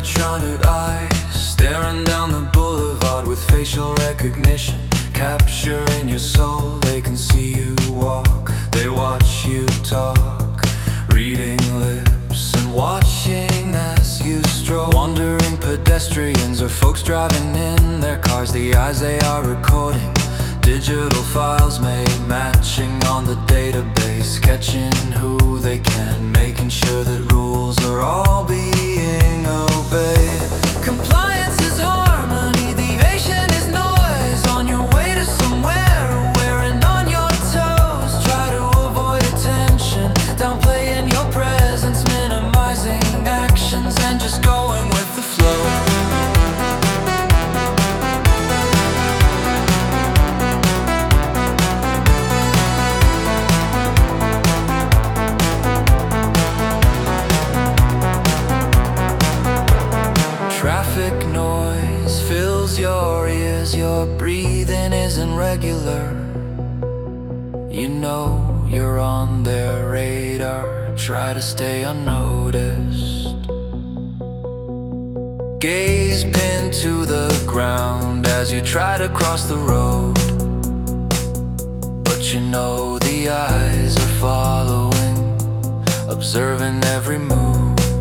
animatronic eyes, staring down the boulevard with facial recognition, capturing your soul. They can see you walk, they watch you talk, reading lips and watching as you stroll. Wandering pedestrians or folks driving in their cars, the eyes they are recording, digital files made, matching on the database, catching who they can, making sure that rules are all being obeyed. Compliance is harmony, the evasion is noise. On your way to somewhere, wearing on your toes. Try to avoid attention, downplaying your presence, minimizing actions and just going with the flow. Traffic noise fills your ears, your breathing isn't regular. You know you're on their radar, try to stay unnoticed. Gaze pinned to the ground as you try to cross the road, but you know the eyes are following, observing every move.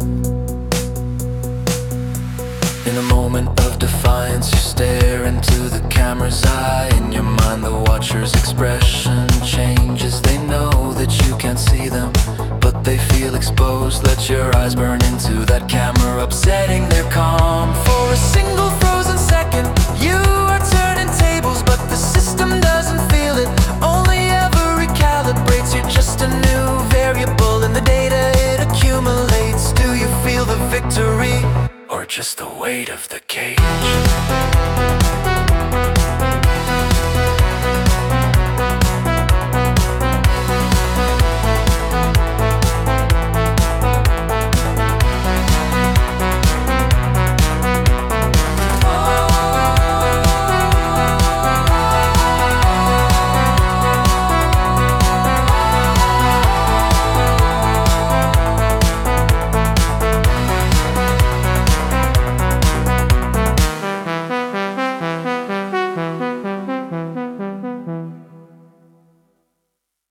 In a moment of defiance, you stare into the camera's eye. In your mind, the watcher's expression changes. They know that you can't see them, but they feel exposed. Let your eyes burn into that camera, upsetting their calm. For a single frozen second, you are turning tables, but the system doesn't feel it, only ever recalibrates. You're just a new variable in the data it accumulates. Do you feel the victory, or just the weight of the cage?